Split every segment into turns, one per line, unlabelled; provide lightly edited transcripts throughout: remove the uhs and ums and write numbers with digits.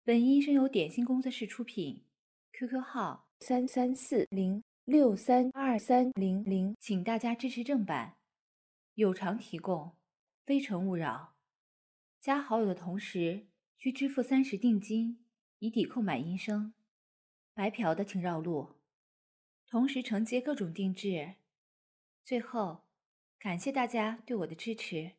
本音声由点心工作室出品 ，QQ 号
3340632300，
请大家支持正版，有偿提供，非诚勿扰。加好友的同时需支付30定金，以抵购买音声。白嫖的请绕路，同时承接各种定制。最后，感谢大家对我的支持。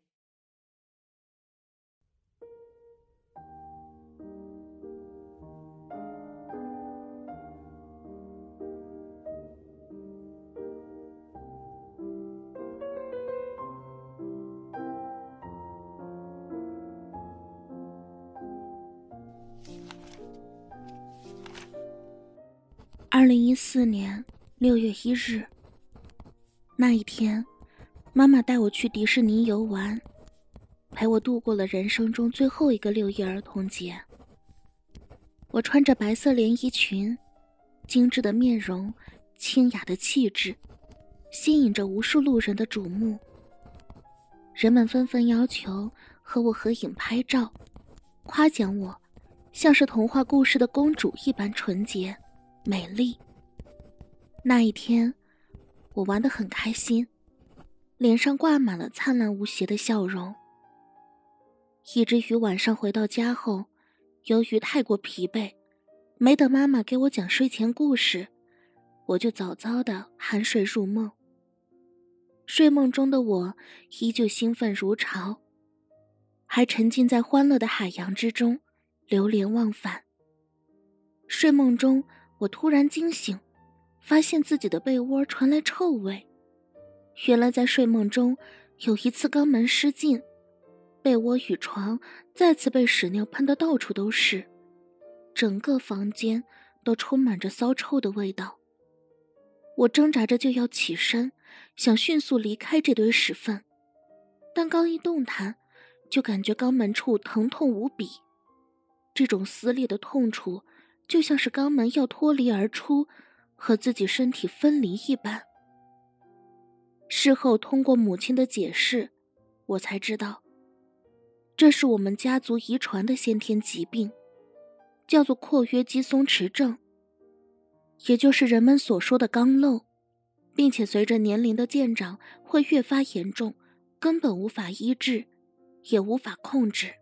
2014年6月1日，那一天，妈妈带我去迪士尼游玩，陪我度过了人生中最后一个6一儿童节。我穿着白色连衣裙，精致的面容，清雅的气质，吸引着无数路人的瞩目。人们纷纷要求和我合影拍照，夸奖我像是童话故事的公主一般纯洁美丽。那一天，我玩得很开心，脸上挂满了灿烂无邪的笑容。以至于晚上回到家后，由于太过疲惫，没等妈妈给我讲睡前故事，我就早早的酣睡入梦。睡梦中的我依旧兴奋如潮，还沉浸在欢乐的海洋之中，流连忘返。睡梦中，我突然惊醒，发现自己的被窝传来臭味。原来在睡梦中有一次肛门失禁，被窝与床再次被屎尿喷得到处都是，整个房间都充满着骚臭的味道。我挣扎着就要起身，想迅速离开这堆屎粪，但刚一动弹，就感觉肛门处疼痛无比。这种撕裂的痛楚，就像是肛门要脱离而出，和自己身体分离一般。事后通过母亲的解释，我才知道，这是我们家族遗传的先天疾病，叫做括约肌松弛症，也就是人们所说的肛瘘，并且随着年龄的渐长会越发严重，根本无法医治，也无法控制。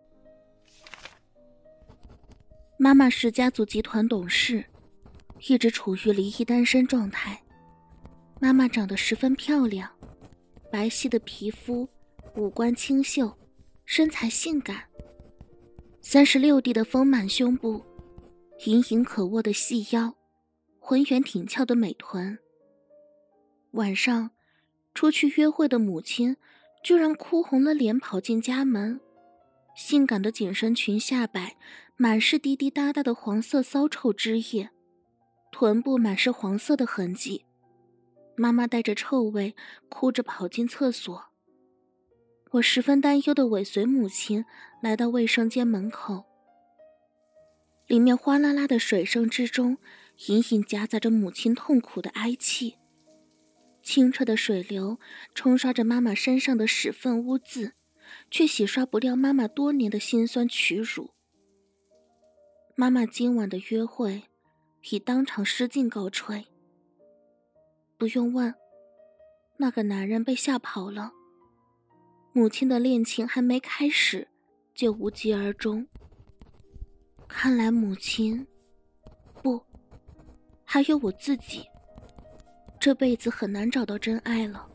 妈妈是家族集团董事，一直处于离异单身状态。妈妈长得十分漂亮，白皙的皮肤，五官清秀，身材性感，36D 的丰满胸部，盈盈可握的细腰，浑圆挺翘的美臀。晚上出去约会的母亲居然哭红了脸跑进家门，性感的紧身裙下摆满是滴滴答答的黄色骚臭汁液，臀部满是黄色的痕迹。妈妈带着臭味哭着跑进厕所，我十分担忧地尾随母亲来到卫生间门口，里面哗啦啦的水声之中隐隐夹杂着母亲痛苦的哀泣。清澈的水流冲刷着妈妈身上的屎粪污渍，却洗刷不掉妈妈多年的辛酸屈辱。妈妈今晚的约会以当场失禁告吹。不用问，那个男人被吓跑了。母亲的恋情还没开始，就无疾而终。看来母亲，不，还有我自己，这辈子很难找到真爱了。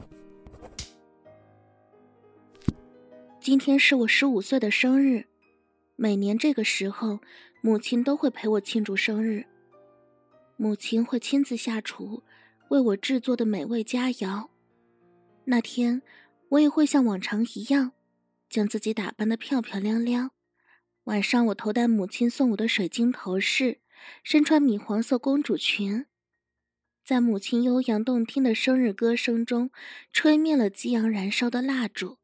今天是我15岁的生日，每年这个时候，母亲都会陪我庆祝生日。母亲会亲自下厨，为我制作的美味佳肴。那天，我也会像往常一样，将自己打扮得漂漂亮亮。晚上我头戴母亲送我的水晶头饰，身穿米黄色公主裙，在母亲悠扬动听的生日歌声中，吹灭了激昂燃烧的蜡烛。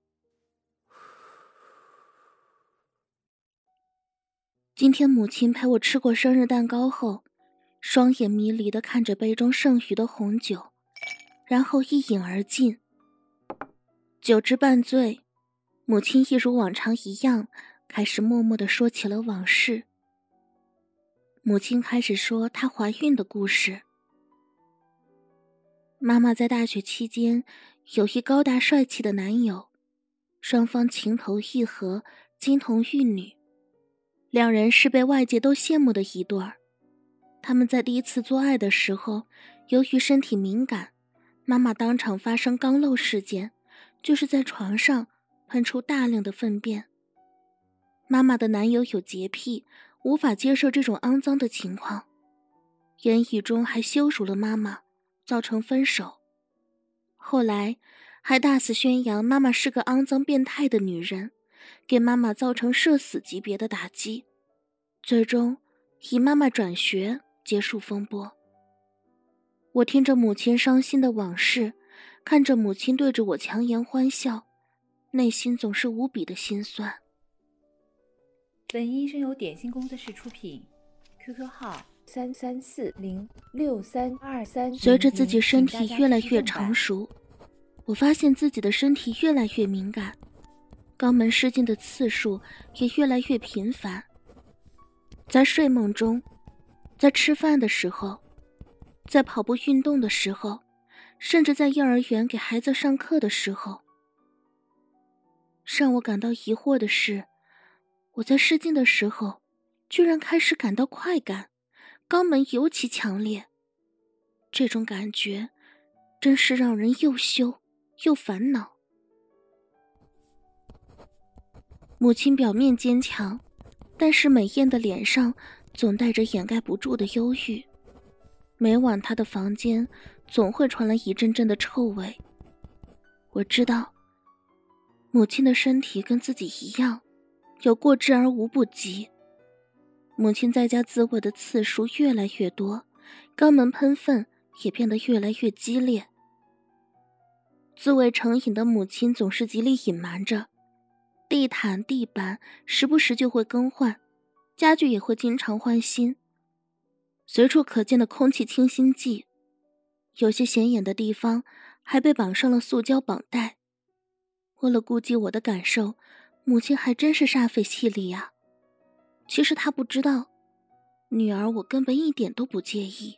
今天母亲陪我吃过生日蛋糕后，双眼迷离地看着杯中剩余的红酒，然后一饮而尽。酒至半醉，母亲一如往常一样，开始默默地说起了往事。 母亲开始说她怀孕的故事。妈妈在大学期间有一高大帅气的男友，双方情投意合，金童玉女，两人是被外界都羡慕的一对儿。他们在第一次做爱的时候，由于身体敏感，妈妈当场发生肛漏事件，就是在床上喷出大量的粪便。妈妈的男友有洁癖，无法接受这种肮脏的情况，言语中还羞辱了妈妈，造成分手。后来还大肆宣扬妈妈是个肮脏变态的女人，给妈妈造成社死级别的打击，最终以妈妈转学结束风波。我听着母亲伤心的往事，看着母亲对着我强颜欢笑，内心总是无比的心酸。
本医生由点心工作室出品 ，QQ 号33406323。
随着自己身体越来越成熟，我发现自己的身体越来越敏感，肛门失禁的次数也越来越频繁。在睡梦中，在吃饭的时候，在跑步运动的时候，甚至在幼儿园给孩子上课的时候。让我感到疑惑的是，我在失禁的时候居然开始感到快感，肛门尤其强烈。这种感觉真是让人又羞又烦恼。母亲表面坚强，但是美艳的脸上总带着掩盖不住的忧郁。每晚她的房间总会传来一阵阵的臭味。我知道母亲的身体跟自己一样，有过之而无不及。母亲在家自慰的次数越来越多，肛门喷粪也变得越来越激烈。自慰成瘾的母亲总是极力隐瞒着，地毯、地板时不时就会更换，家具也会经常换新，随处可见的空气清新剂，有些显眼的地方还被绑上了塑胶绑带。为了顾及我的感受，母亲还真是煞费气力啊。其实她不知道，女儿我根本一点都不介意。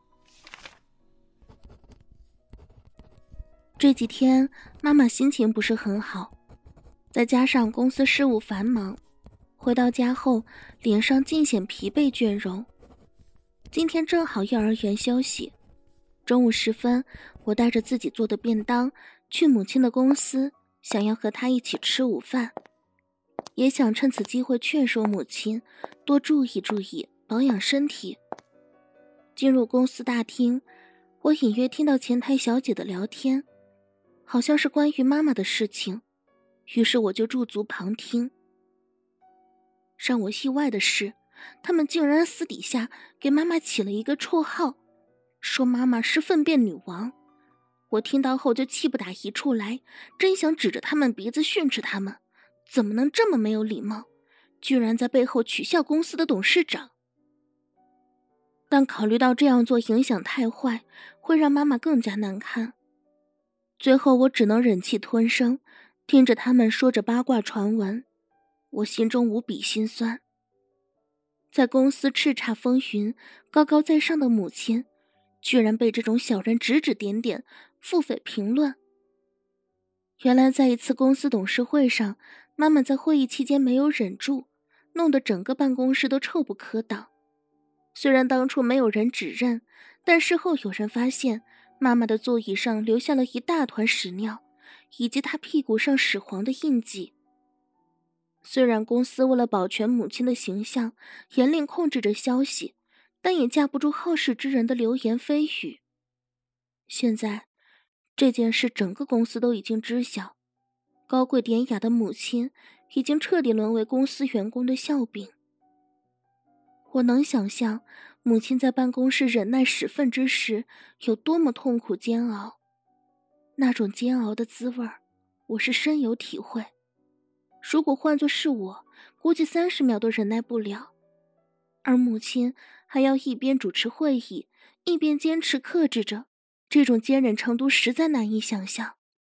这几天妈妈心情不是很好，再加上公司事务繁忙，回到家后脸上尽显疲惫倦容。今天正好幼儿园休息，中午时分，我带着自己做的便当去母亲的公司，想要和她一起吃午饭，也想趁此机会劝说母亲多注意注意，保养身体。进入公司大厅，我隐约听到前台小姐的聊天，好像是关于妈妈的事情，于是我就驻足旁听。让我意外的是，他们竟然私底下给妈妈起了一个绰号，说妈妈是粪便女王。我听到后就气不打一处来，真想指着他们鼻子训斥他们，怎么能这么没有礼貌，居然在背后取笑公司的董事长。但考虑到这样做影响太坏，会让妈妈更加难堪，最后我只能忍气吞声，听着他们说着八卦传闻，我心中无比心酸。在公司叱咤风云、高高在上的母亲，居然被这种小人指指点点、腹诽评论。原来在一次公司董事会上，妈妈在会议期间没有忍住，弄得整个办公室都臭不可挡。虽然当初没有人指认，但事后有人发现妈妈的座椅上留下了一大团屎尿，以及她屁股上屎黄的印记。虽然公司为了保全母亲的形象，严令控制着消息，但也架不住好事之人的流言蜚语。现在这件事整个公司都已经知晓，高贵典雅的母亲已经彻底沦为公司员工的笑柄。我能想象母亲在办公室忍耐屎粪之时有多么痛苦煎熬，那种煎熬的滋味我是深有体会。如果换作是我，估计30秒都忍耐不了。而母亲还要一边主持会议，一边坚持克制着，这种坚忍程度实在难以想象。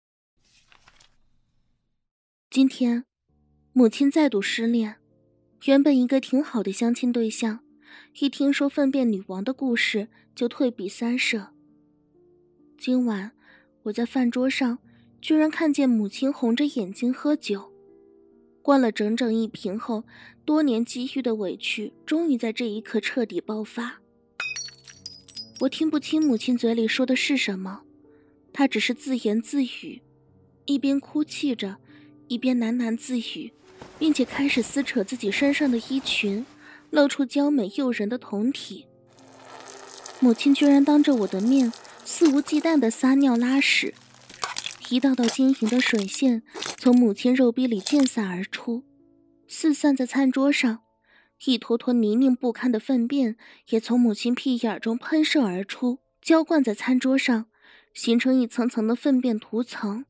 今天，母亲再度失恋，原本一个挺好的相亲对象， 一听说粪便女王的故事就退避三舍。今晚我在饭桌上居然看见母亲红着眼睛喝酒，灌了整整1瓶后，多年积蓄的委屈终于在这一刻彻底爆发。我听不清母亲嘴里说的是什么，她只是自言自语，一边哭泣着，一边喃喃自语，并且开始撕扯自己身上的衣裙，露出娇美诱人的胴体。母亲居然当着我的面肆无忌惮地撒尿拉屎，一道道晶莹的水线从母亲肉壁里溅洒而出，四散在餐桌上，一坨坨泥泞不堪的粪便也从母亲屁眼中喷射而出，浇灌在餐桌上，形成一层层的粪便涂层。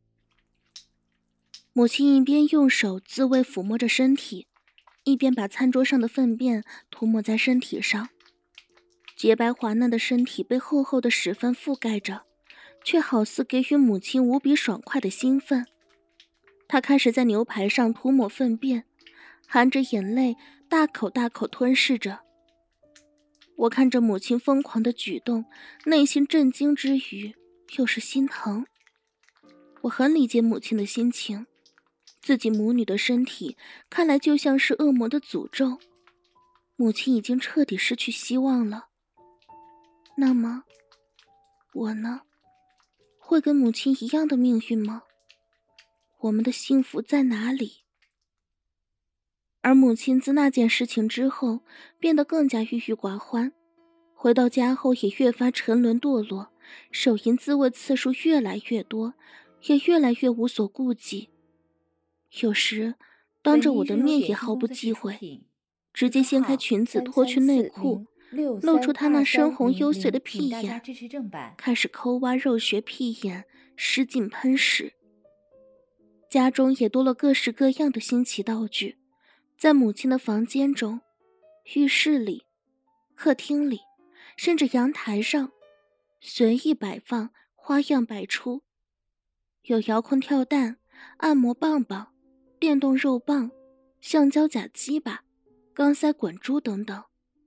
母亲一边用手自慰抚摸着身体，一边把餐桌上的粪便涂抹在身体上。洁白滑嫩的身体被厚厚的屎粪覆盖着，却好似给予母亲无比爽快的兴奋。她开始在牛排上涂抹粪便，含着眼泪大口大口吞噬着。我看着母亲疯狂的举动，内心震惊之余又是心疼。我很理解母亲的心情，自己母女的身体看来就像是恶魔的诅咒，母亲已经彻底失去希望了。那么我呢？会跟母亲一样的命运吗？我们的幸福在哪里？而母亲自那件事情之后变得更加郁郁寡欢，回到家后也越发沉沦堕落，手淫自慰次数越来越多，也越来越无所顾忌。有时当着我的面也毫不忌讳，直接掀开裙子脱去内裤，露出她那深红幽邃的屁眼，开始抠挖肉穴屁眼，失禁喷屎。家中也多了各式各样的新奇道具，在母亲的房间中、浴室里、客厅里，甚至阳台上，随意摆放，花样百出。有遥控跳蛋、按摩棒棒、电动肉棒、橡胶假鸡巴、钢塞滚珠等等。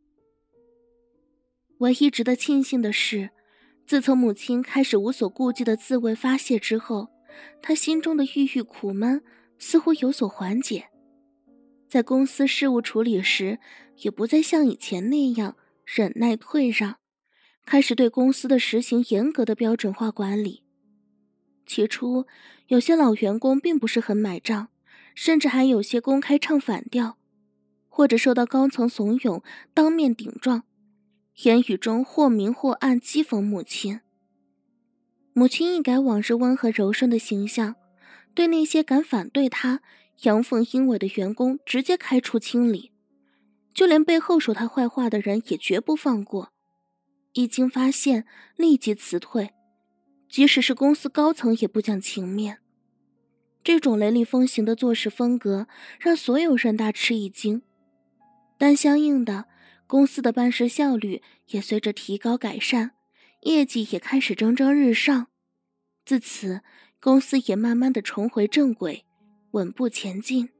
唯一值得庆幸的是，自从母亲开始无所顾忌的自慰发泄之后，她心中的郁郁苦闷似乎有所缓解。在公司事务处理时，也不再像以前那样忍耐退让，开始对公司的实行严格的标准化管理。起初，有些老员工并不是很买账，甚至还有些公开唱反调，或者受到高层怂恿当面顶撞，言语中或明或暗讥讽母亲。母亲一改往日温和柔顺的形象，对那些敢反对她、阳奉阴违的员工直接开除清理，就连背后说她坏话的人也绝不放过。一经发现，立即辞退，即使是公司高层也不讲情面。这种雷厉风行的做事风格让所有人大吃一惊，但相应的，公司的办事效率也随着提高改善，业绩也开始蒸蒸日上。自此，公司也慢慢的重回正轨，稳步前进。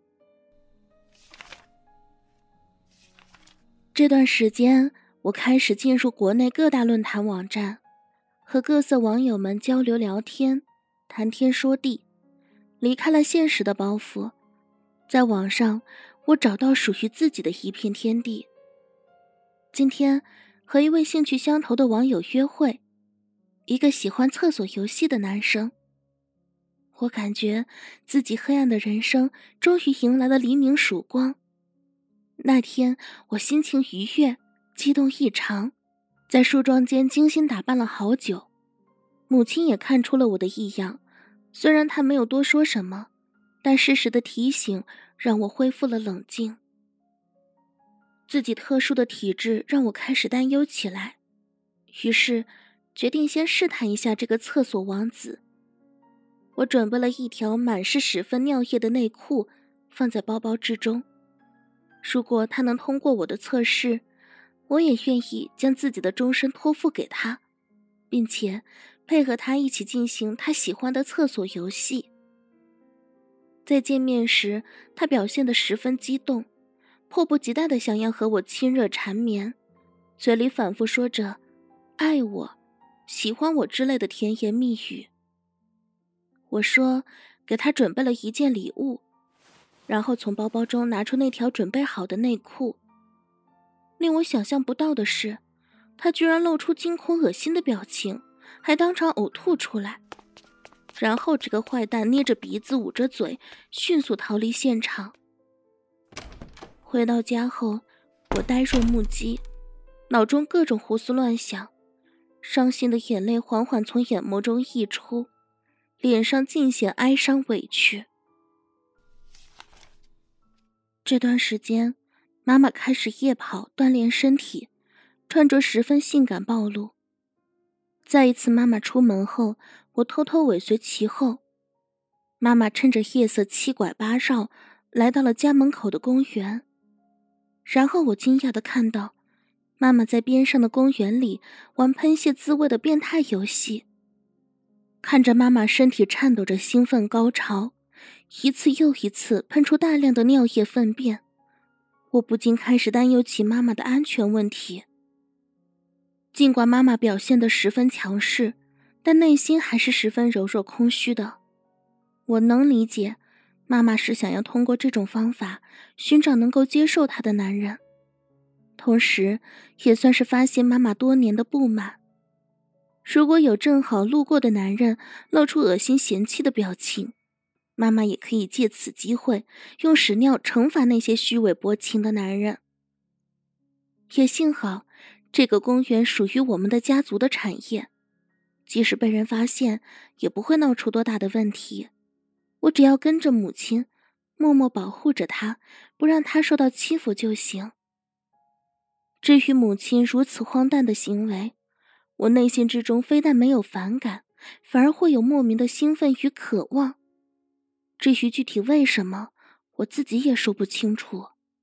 这段时间，我开始进入国内各大论坛网站，和各色网友们交流聊天，谈天说地，离开了现实的包袱。在网上，我找到属于自己的一片天地。今天和一位兴趣相投的网友约会，一个喜欢厕所游戏的男生。我感觉自己黑暗的人生终于迎来了黎明曙光。那天我心情愉悦，激动异常，在梳妆间精心打扮了好久。母亲也看出了我的异样，虽然她没有多说什么，但适时的提醒让我恢复了冷静。自己特殊的体质让我开始担忧起来，于是决定先试探一下这个厕所王子。我准备了一条满是屎粪尿液的内裤放在包包之中，如果他能通过我的测试，我也愿意将自己的终身托付给他，并且配合他一起进行他喜欢的厕所游戏。在见面时，他表现得十分激动， 迫不及待地想要和我亲热缠绵，嘴里反复说着爱我、喜欢我之类的甜言蜜语。我说给他准备了一件礼物，然后从包包中拿出那条准备好的内裤。令我想象不到的是，他居然露出惊恐恶心的表情，还当场呕吐出来。然后这个坏蛋捏着鼻子捂着嘴，迅速逃离现场。回到家后，我呆若木鸡，脑中各种胡思乱想，伤心的眼泪缓缓从眼眸中溢出，脸上尽显哀伤委屈。这段时间，妈妈开始夜跑锻炼身体，穿着十分性感暴露。在一次妈妈出门后，我偷偷尾随其后。妈妈趁着夜色七拐八绕，来到了家门口的公园。然后我惊讶地看到，妈妈在边上的公园里玩喷泄自慰的变态游戏。看着妈妈身体颤抖着兴奋高潮，一次又一次喷出大量的尿液粪便，我不禁开始担忧起妈妈的安全问题。尽管妈妈表现得十分强势，但内心还是十分柔弱空虚的。我能理解，妈妈是想要通过这种方法寻找能够接受她的男人，同时也算是发泄妈妈多年的不满。如果有正好路过的男人露出恶心嫌弃的表情，妈妈也可以借此机会用屎尿惩罚那些虚伪薄情的男人。也幸好，这个公园属于我们的家族的产业，即使被人发现，也不会闹出多大的问题。我只要跟着母亲，默默保护着她，不让她受到欺负就行。至于母亲如此荒诞的行为，我内心之中非但没有反感，反而会有莫名的兴奋与渴望。至于具体为什么，我自己也说不清楚。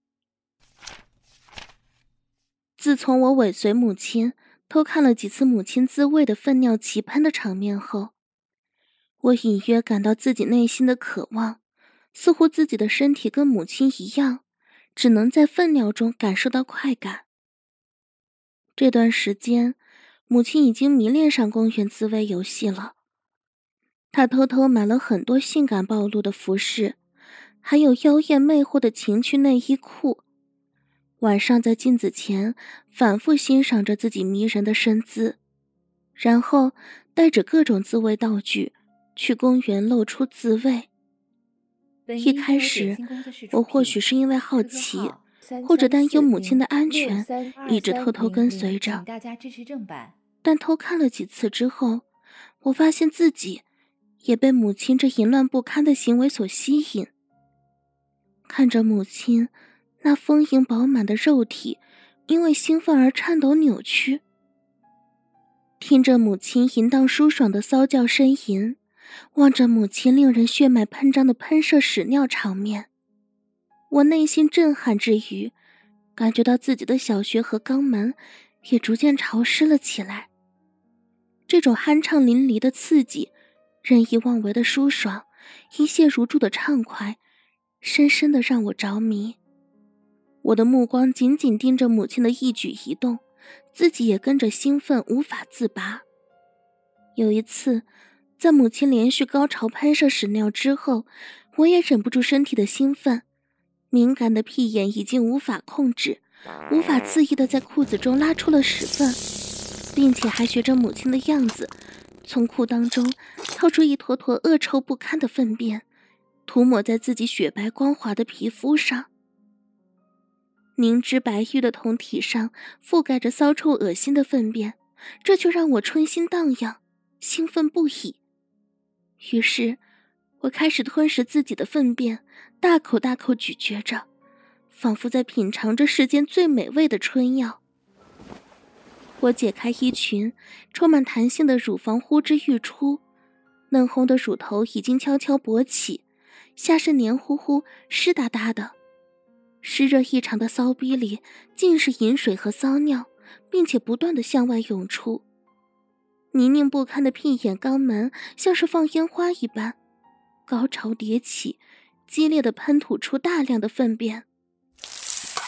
自从我尾随母亲，偷看了几次母亲自慰的粪尿齐喷的场面后，我隐约感到自己内心的渴望，似乎自己的身体跟母亲一样，只能在粪尿中感受到快感。这段时间，母亲已经迷恋上公园自慰游戏了。她偷偷买了很多性感暴露的服饰，还有妖艳魅惑的情趣内衣裤。晚上在镜子前反复欣赏着自己迷人的身姿，然后带着各种自慰道具去公园露出自慰。一开始，我或许是因为好奇，或者担忧母亲的安全，一直偷偷跟随着。但偷看了几次之后，我发现自己也被母亲这淫乱不堪的行为所吸引。看着母亲那丰盈饱满的肉体因为兴奋而颤抖扭曲，听着母亲淫荡舒爽的骚叫呻吟，望着母亲令人血脉喷张的喷射屎尿场面，我内心震撼之余，感觉到自己的小穴和肛门也逐渐潮湿了起来。这种酣畅淋漓的刺激，任意妄为的舒爽，一泻如注的畅快，深深地让我着迷。我的目光紧紧盯着母亲的一举一动，自己也跟着兴奋无法自拔。有一次，在母亲连续高潮喷射屎尿之后，我也忍不住身体的兴奋，敏感的屁眼已经无法控制，无法自抑地在裤子中拉出了屎粪，并且还学着母亲的样子，从裤裆中掏出一坨坨恶臭不堪的粪便，涂抹在自己雪白光滑的皮肤上。凝脂白玉的胴体上覆盖着骚臭恶心的粪便，这就让我春心荡漾，兴奋不已。于是我开始吞食自己的粪便，大口大口咀嚼着，仿佛在品尝着世间最美味的春药。我解开衣裙，充满弹性的乳房呼之欲出，嫩红的乳头已经悄悄勃起，下身黏糊糊湿哒哒的，湿热异常的骚逼里尽是饮水和骚尿，并且不断地向外涌出。泥泞不堪的屁眼肛门像是放烟花一般，高潮迭起，激烈地喷吐出大量的粪便。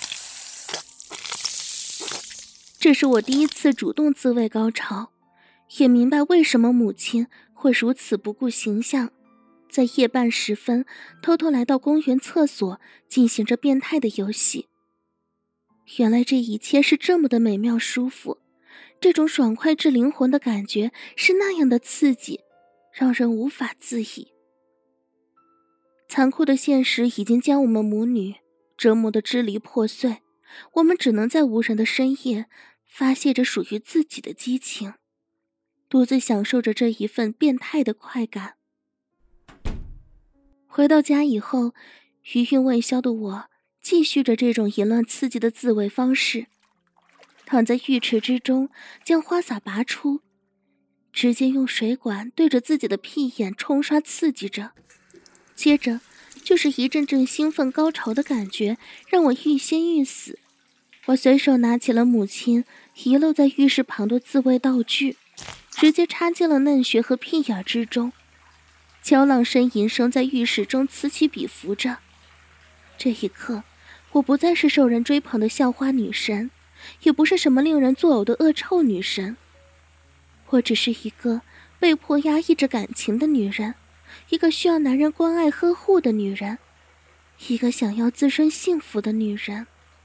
这是我第一次主动自慰高潮，也明白为什么母亲会如此不顾形象，在夜半时分偷偷来到公园厕所进行着变态的游戏。原来这一切是这么的美妙舒服，这种爽快至灵魂的感觉是那样的刺激，让人无法自已。残酷的现实已经将我们母女折磨得支离破碎，我们只能在无人的深夜发泄着属于自己的激情，独自享受着这一份变态的快感。回到家以后，余韵未消的我继续着这种淫乱刺激的自慰方式，躺在浴池之中，将花洒拔出，直接用水管对着自己的屁眼冲刷刺激着，接着就是一阵阵兴奋高潮的感觉，让我欲仙欲死。我随手拿起了母亲遗漏在浴室旁的自慰道具，直接插进了嫩穴和屁眼之中，娇浪呻吟声在浴室中此起彼伏着。这一刻，我不再是受人追捧的校花女神，也不是什么令人作呕的恶臭女神，我只是一个被迫压抑着感情的女人，一个需要男人关爱呵护的女人，一个想要自身幸福的女人。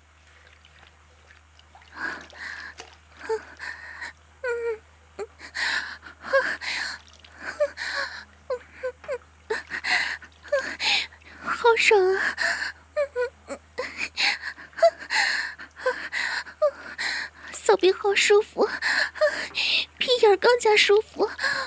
好爽啊！小臂好舒服，屁眼更加舒服。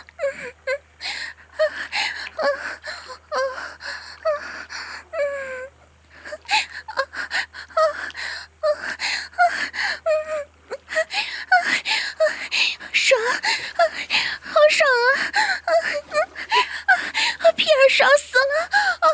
爽，好爽啊！屁眼爽死了！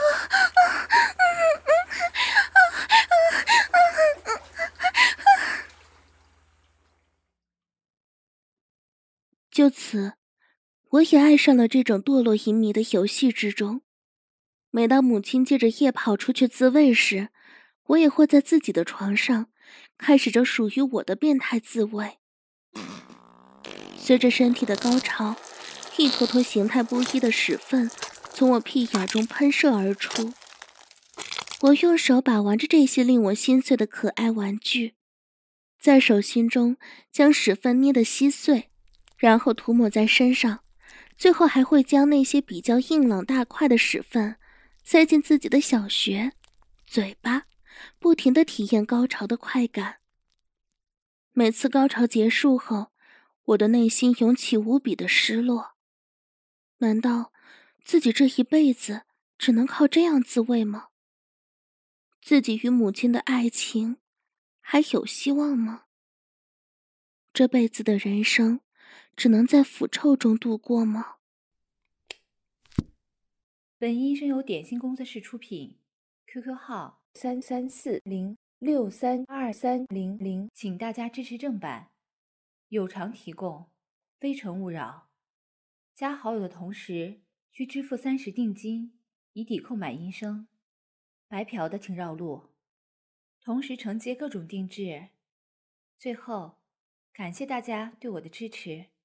就此，我也爱上了这种堕落淫迷的游戏之中。每当母亲借着夜跑出去自慰时，我也会在自己的床上开始着属于我的变态自慰。随着身体的高潮，一坨坨形态不一的屎粪从我屁眼中喷射而出。我用手把玩着这些令我心碎的可爱玩具，在手心中将屎粪捏得稀碎，然后涂抹在身上，最后还会将那些比较硬朗大块的屎粪塞进自己的小穴、嘴巴，不停地体验高潮的快感。每次高潮结束后，我的内心涌起无比的失落。难道自己这一辈子只能靠这样自慰吗？自己与母亲的爱情还有希望吗？这辈子的人生只能在腐臭中度过吗？
本音声由点心工作室出品 ，QQ 号3340632300，请大家支持正版，有偿提供，非诚勿扰。加好友的同时需支付30定金，以抵扣买音声。白嫖的请绕路，同时承接各种定制。最后，感谢大家对我的支持。